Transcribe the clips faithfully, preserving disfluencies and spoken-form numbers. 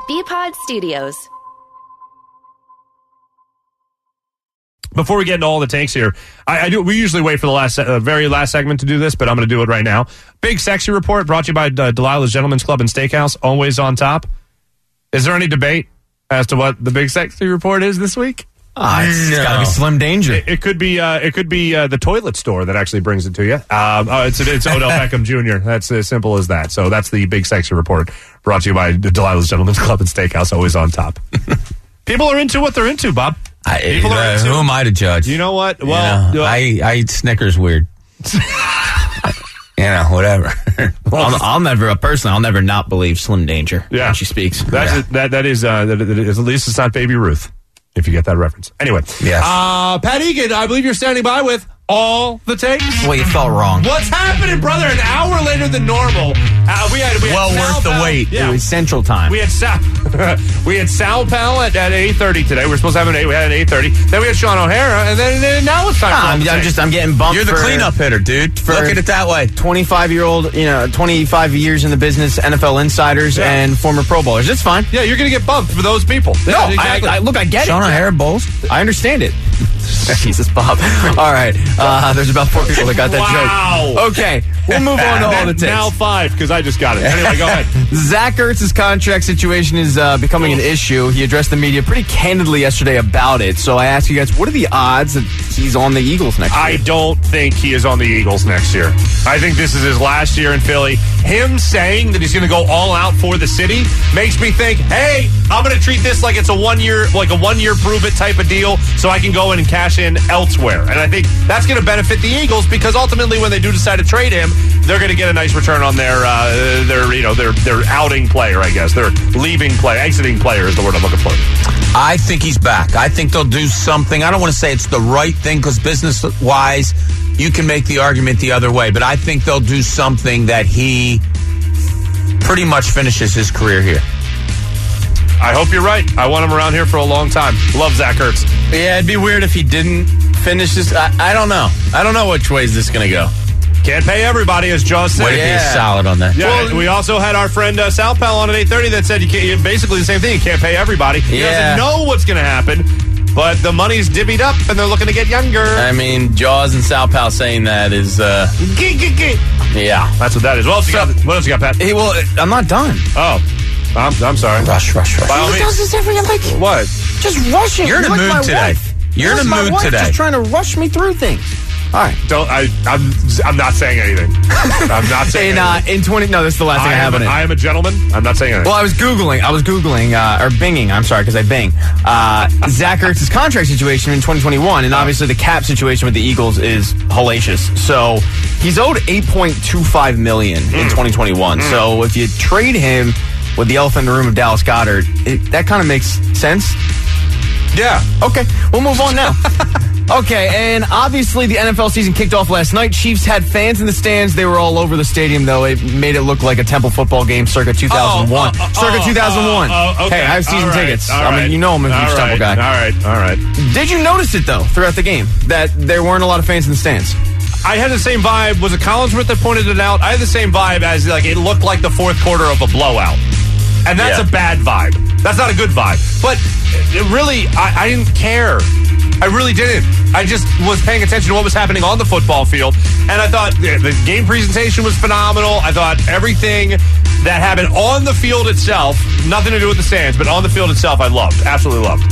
B-Pod Studios. Before we get into all the takes here, I, I do. We usually wait for the last, uh, very last segment to do this, but I'm going to do it right now. Big Sexy Report brought to you by uh, Delilah's Gentlemen's Club and Steakhouse, always on top. Is there any debate as to what the Big Sexy Report is this week? Oh, it's, no. it's got to be Slim Danger. It, it could be. Uh, it could be uh, the toilet store that actually brings it to you. Um, oh, it's it's Odell Beckham Junior That's as simple as that. So that's the Big Sexy Report brought to you by Delilah's Gentlemen's Club and Steakhouse, always on top. People are into what they're into, Bob. I, People uh, are into. Who am I to judge? You know what? Well, you know, I I eat Snickers weird. You know, whatever. Well, I'll, I'll never, personally, I'll never not believe Slim Danger yeah. when she speaks. That's yeah. a, that that is uh, that, that is, at least it's not Baby Ruth, if you get that reference. Anyway, yes. Uh, Pat Egan, I believe you're standing by with all the takes. Well, you felt wrong. What's happening, brother? An hour later than normal. Uh, we had, we had well Sal worth Pal. the wait. Yeah. It was Central Time. We had Sal. we had Sal Pal at, at eight thirty today. We were supposed to have an eight. We had an eight thirty. Then we had Sean O'Hara, and then and now it's time. Ah, for I'm, I'm just I'm getting bumped. You're the for, cleanup hitter, dude. For Look at it that way. twenty-five year old, you know, twenty-five years in the business, N F L insiders, yeah. and former Pro Bowlers. It's fine. Yeah, you're gonna get bumped for those people. No, yeah, exactly. I, I, look, I get Sean it. Sean O'Hara bowls. I understand it. Jesus, Bob. All right. Uh, there's about four people that got that wow. joke. Okay. We'll move on to all the takes. Now five, because I just got it. Anyway, go ahead. Zach Ertz's contract situation is uh, becoming an issue. He addressed the media pretty candidly yesterday about it. So I ask you guys, what are the odds that he's on the Eagles next year? I don't think he is on the Eagles next year. I think this is his last year in Philly. Him saying that he's going to go all out for the city makes me think, hey, I'm going to treat this like it's a one year, like a one year prove it type of deal, so I can go in and cash in elsewhere. And I think that's going to benefit the Eagles because ultimately, when they do decide to trade him, they're going to get a nice return on their uh, their you know their their outing player. I guess their leaving player, exiting player is the word I'm looking for. I think he's back. I think they'll do something. I don't want to say it's the right thing because business wise, you can make the argument the other way. But I think they'll do something that he pretty much finishes his career here. I hope you're right. I want him around here for a long time. Love Zach Ertz. Yeah, it'd be weird if he didn't finish this. I, I don't know. I don't know which way is this going to go. Can't pay everybody, as Jaws said. Way to yeah. be solid on that. Yeah, well, we also had our friend uh, Sal Pal on at eight thirty that said you can't, basically the same thing. You can't pay everybody. He yeah. doesn't know what's going to happen, but the money's divvied up, and they're looking to get younger. I mean, Jaws and Sal Pal saying that is, uh... yeah. That's what that is. What else, so, you, got? What else you got, Pat? Hey, well, I'm not done. Oh. I'm, I'm sorry. Rush, rush, rush. He does this every, like... What? Just rushing. You're in a like mood today. Wife. You're That's in a my mood wife today. Just trying to rush me through things. All right. Don't I? I'm. I'm not saying anything. I'm not saying. in, uh, in twenty. No, this is the last thing I, I have on it. I am a gentleman. I'm not saying anything. Well, I was googling. I was googling uh, or binging. I'm sorry, because I bing. Uh, Zach Ertz's contract situation in twenty twenty-one, and obviously the cap situation with the Eagles is hellacious. So he's owed eight point two five million mm. in twenty twenty-one. Mm. So if you trade him with the elephant in the room of Dallas Goedert, it, that kind of makes sense. Yeah. Okay. We'll move on now. Okay, and obviously the N F L season kicked off last night. Chiefs had fans in the stands. They were all over the stadium, though. It made it look like a Temple football game circa two thousand one. Oh, oh, circa two thousand one. Oh, oh, okay. Hey, I have season right, tickets. I right. mean, you know I'm a huge all Temple right, guy. All right, all right. Did you notice it, though, throughout the game, that there weren't a lot of fans in the stands? I had the same vibe. Was it Collinsworth that pointed it out? I had the same vibe as, like, it looked like the fourth quarter of a blowout. And that's yeah. a bad vibe. That's not a good vibe. But it really, I, I didn't care. I really didn't. I just was paying attention to what was happening on the football field. And I thought the game presentation was phenomenal. I thought everything that happened on the field itself, nothing to do with the stands, but on the field itself, I loved. Absolutely loved.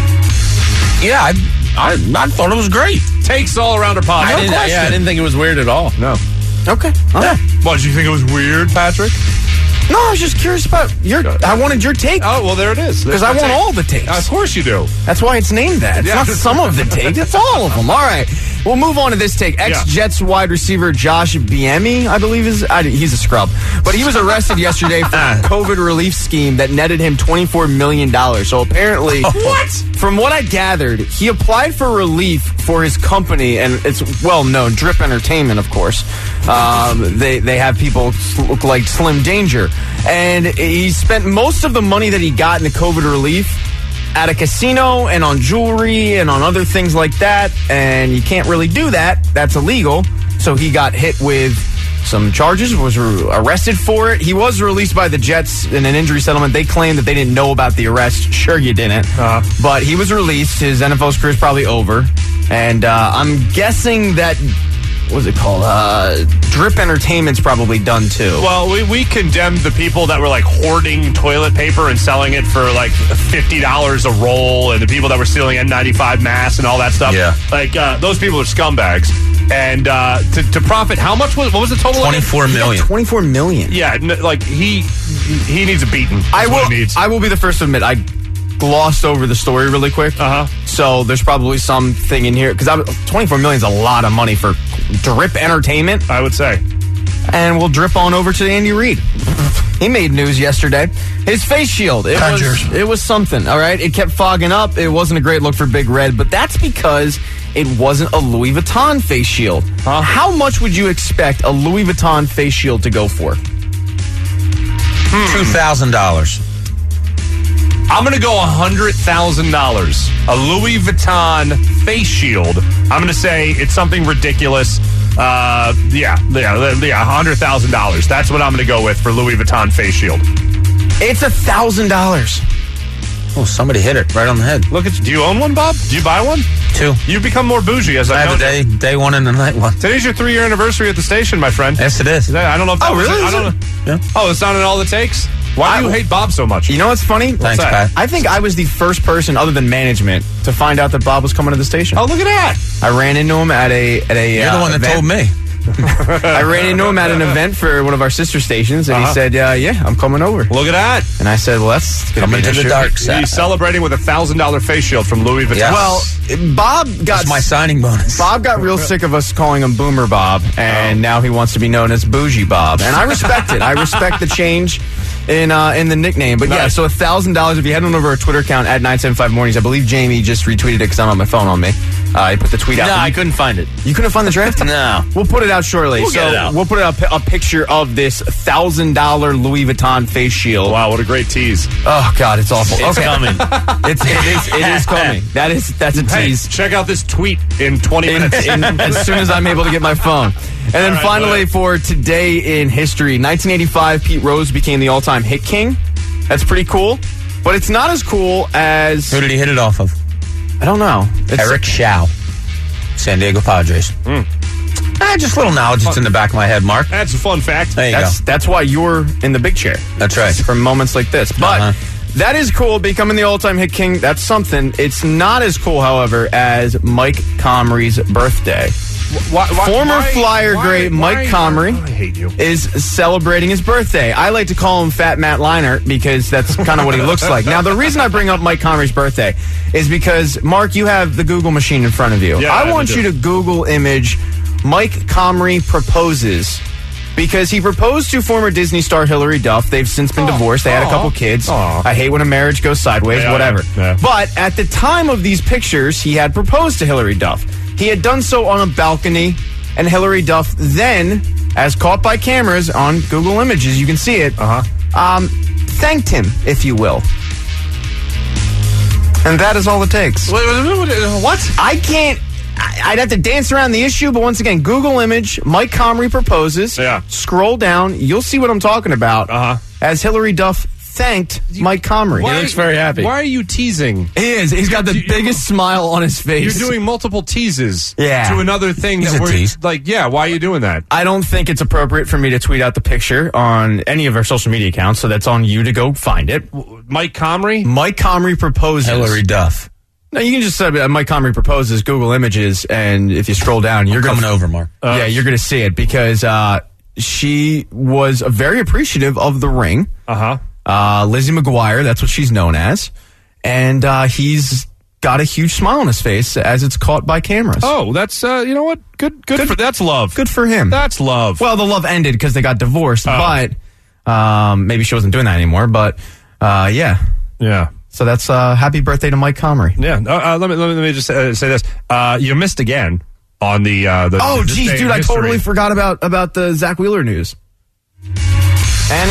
Yeah, I, I, I thought it was great. Takes all around are positive. I didn't, no yeah, I didn't think it was weird at all. No. Okay. All right. What, did you think it was weird, Patrick? No, I was just curious about your... I wanted your take. Oh, well, there it is. Because I want take. all the takes. Uh, of course you do. That's why it's named that. It's yeah. not some of the takes. It's all of them. All right. We'll move on to this take. Ex-Jets yeah. wide receiver Josh Biemi, I believe is... I, he's a scrub. But he was arrested yesterday for a COVID relief scheme that netted him twenty-four million dollars. So apparently... What? From what I gathered, he applied for relief for his company, and it's well known, Drip Entertainment, of course. Um, they, they have people look like Slim Danger. And he spent most of the money that he got in the COVID relief at a casino and on jewelry and on other things like that. And you can't really do that. That's illegal. So he got hit with some charges, was re- arrested for it. He was released by the Jets in an injury settlement. They claimed that they didn't know about the arrest. Sure you didn't. Uh-huh. But he was released. His N F L career is probably over. And uh, I'm guessing that, what's it called? Uh, Drip Entertainment's probably done too. Well, we, we condemned the people that were like hoarding toilet paper and selling it for like fifty dollars a roll, and the people that were stealing N ninety-five masks and all that stuff. Yeah. Like, uh, those people are scumbags. And uh, to, to profit, how much was, what was the total? twenty-four million. twenty-four million. Yeah, n- like he he needs a beating. That's I will. What he needs. I will be the first to admit I glossed over the story really quick. Uh huh. So there's probably something in here because twenty-four million is a lot of money for Drip Entertainment. I would say. And we'll drip on over to Andy Reid. He made news yesterday. His face shield. It Conjures. was it was something. All right. It kept fogging up. It wasn't a great look for Big Red, but that's because it wasn't a Louis Vuitton face shield. Huh? How much would you expect a Louis Vuitton face shield to go for? Two thousand dollars. I'm going to go one hundred thousand dollars. A Louis Vuitton face shield. I'm going to say it's something ridiculous. Uh, yeah, yeah, yeah, one hundred thousand dollars. That's what I'm going to go with for Louis Vuitton face shield. It's a thousand dollars. Oh, somebody hit it right on the head. Look at you. Do you own one, Bob? Do you buy one? Two. You've become more bougie as I I have know. a day, day one and a night one. Today's your three-year anniversary at the station, my friend. Yes, it is. I don't know if that Oh, was really? it. I don't Is know. Yeah. Oh, it's not in all it takes? Why do you I- hate Bob so much? You know what's funny? Thanks, that? Pat. I think I was the first person, other than management, to find out that Bob was coming to the station. Oh, look at that. I ran into him at a at a. You're uh, the one that event. told me. I ran into him at an event for one of our sister stations, and Uh-huh. he said, uh, "Yeah, I'm coming over." Look at that. And I said, "Well, that's gonna Coming be to an the issue." dark side. He's celebrating with a one thousand dollars face shield from Louis Vuitton. Yes. Well, Bob got That's my signing bonus. Bob got real sick of us calling him Boomer Bob, and Oh. now he wants to be known as Bougie Bob. And I respect it. I respect the change in uh, in the nickname. But yeah, Nice. so one thousand dollars if you head on over our Twitter account at nine seven five Mornings. I believe Jamie just retweeted it because I don't have my phone on me. Uh, he put the tweet out. No, But I you, couldn't find it. you couldn't find the draft? No. We'll put it out shortly. We'll so get it out. we'll put up a picture of this one thousand dollars Louis Vuitton face shield. Wow, what a great tease. Oh, God, it's awful. It's okay. coming. It's, it, is, it is coming. That is, that's a Hey, tease. check out this tweet in twenty In, minutes. in, as soon as I'm able to get my phone. And then All right, finally, whatever. for today in history, nineteen eighty-five, Pete Rose became the all-time hit king. That's pretty cool. But it's not as cool as... Who did he hit it off of? I don't know. It's, Eric Shao, San Diego Padres. Ah, just a little knowledge that's in the back of my head, Mark. That's a fun fact. There you That's, go. that's why you're in the big chair. That's right. For moments like this. But Uh-huh. that is cool, becoming the all-time hit king. That's something. It's not as cool, however, as Mike Comrie's birthday. Why- why- Former why- Flyer why- great Mike why- Comrie I hate you. is celebrating his birthday. I like to call him Fat Matt Leinart because that's kind of what he looks like. Now, the reason I bring up Mike Comrie's birthday is because, Mark, you have the Google machine in front of you. Yeah, I I want do. you to Google image Mike Comrie proposes because he proposed to former Disney star Hilary Duff. They've since been Aw. divorced. They had a Aw. couple kids. Aw. I hate when a marriage goes sideways, Yeah, whatever. yeah. But at the time of these pictures, he had proposed to Hilary Duff. He had done so on a balcony, and Hilary Duff then, as caught by cameras on Google Images, you can see it, Uh-huh. um, thanked him, if you will. And that is all it takes. Wait, wait, wait, wait, What? I can't. I- I'd have to dance around the issue, but once again, Google image, Mike Comrie proposes. Yeah. Scroll down, you'll see what I'm talking about. Uh-huh. As Hilary Duff thanked Mike Comrie. Why- looks very happy. Why are you teasing? He is. He's got the You- biggest smile on his face. You're doing multiple teases Yeah. to another thing He's that a we're tease. like, yeah, why are you doing that? I don't think it's appropriate for me to tweet out the picture on any of our social media accounts, so that's on you to go find it. Mike Comrie? Mike Comrie proposes. Hillary Duff. No, you can just say uh, Mike Comrie proposes Google Images, and if you scroll down, you're Coming gonna, over, Mark. yeah, you're going to see it because uh, she was very appreciative of the ring. Uh-huh. Uh, Lizzie McGuire, that's what she's known as, and uh, he's got a huge smile on his face as it's caught by cameras. Oh, that's, uh, you know what? Good, good, Good- for, that's love. Good for him. That's love. Well, the love ended because they got divorced, Oh. but um, maybe she wasn't doing that anymore. But uh, yeah, yeah. so that's uh, happy birthday to Mike Comrie. Yeah. Uh, uh, let me let me, let me just uh, say this. Uh, you missed again on the uh, the. Oh, this geez, day in dude, I history. totally forgot about about the Zach Wheeler news. And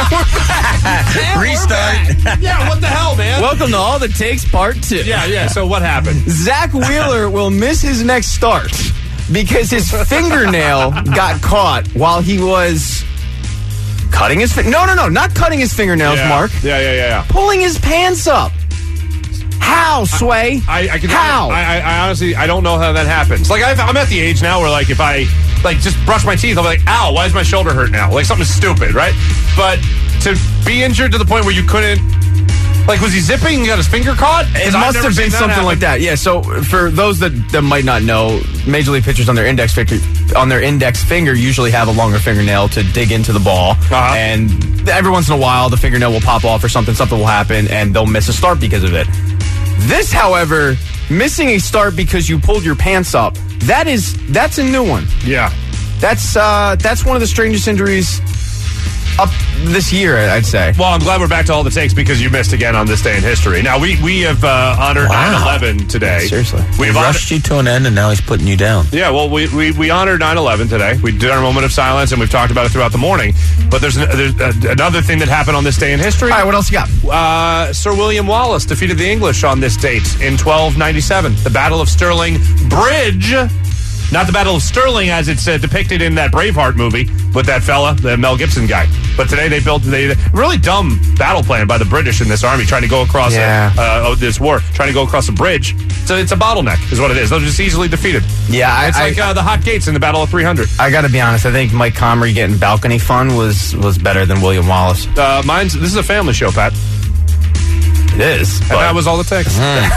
Restart. Yeah. What the hell, man? welcome to All the Takes Part Two. yeah, yeah. So what happened? Zach Wheeler will miss his next start because his fingernail got caught while he was cutting his... Fi- no, no, no, not cutting his fingernails, yeah. Mark. Yeah, yeah, yeah, yeah. Pulling his pants up. How, Sway? I, I, I can, how? I, I, I honestly, I don't know how that happens. Like, I've, I'm at the age now where, like, if I, like, just brush my teeth, I'll be like, ow, why does my shoulder hurt now? Like, something stupid, right? But to be injured to the point where you couldn't, like, was he zipping and got his finger caught? It must have been something happen. like that. Yeah, so for those that, that might not know, Major League pitchers on their index finger, on their index finger usually have a longer fingernail to dig into the ball. Uh-huh. And every once in a while, the fingernail will pop off or something, something will happen, and they'll miss a start because of it. This, however, missing a start because you pulled your pants up, that is, that's a new one. Yeah. That's uh, that's one of the strangest injuries up this year, I'd say. Well, I'm glad we're back to all the takes because you missed again on this day in history. Now, we, we have uh, honored wow. nine eleven today. Seriously. We've he rushed honored- you to an end, and now he's putting you down. Yeah, well, we, we, we honored nine eleven today. We did our moment of silence, and we've talked about it throughout the morning. But there's, an, there's uh, another thing that happened on this day in history. All right, what else you got? Uh, Sir William Wallace defeated the English on this date in twelve ninety-seven. The Battle of Stirling Bridge. Not the Battle of Stirling as it's uh, depicted in that Braveheart movie with that fella, the Mel Gibson guy. But today they built a really dumb battle plan by the British in this army trying to go across yeah. a, uh, this war, trying to go across a bridge. So it's a bottleneck is what it is. They're just easily defeated. Yeah, I, It's I, like uh, the hot gates in the Battle of three hundred. I got to be honest. I think Mike Comrie getting balcony fun was, was better than William Wallace. Uh, mine's, this is a family show, Pat. It is. And that was all the takes.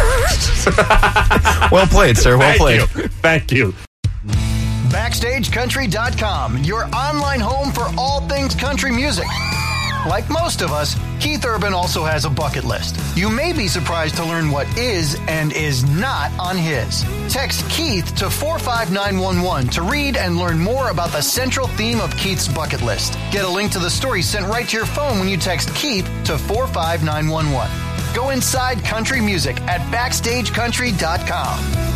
Mm. Well played, sir. Well Thank played. you. Thank you. Backstage Country dot com, your online home for all things country music. Like most of us, Keith Urban also has a bucket list. You may be surprised to learn what is and is not on his. Text Keith to four five nine one one to read and learn more about the central theme of Keith's bucket list. Get a link to the story sent right to your phone when you text Keith to four five nine one one. Go inside country music at backstage country dot com.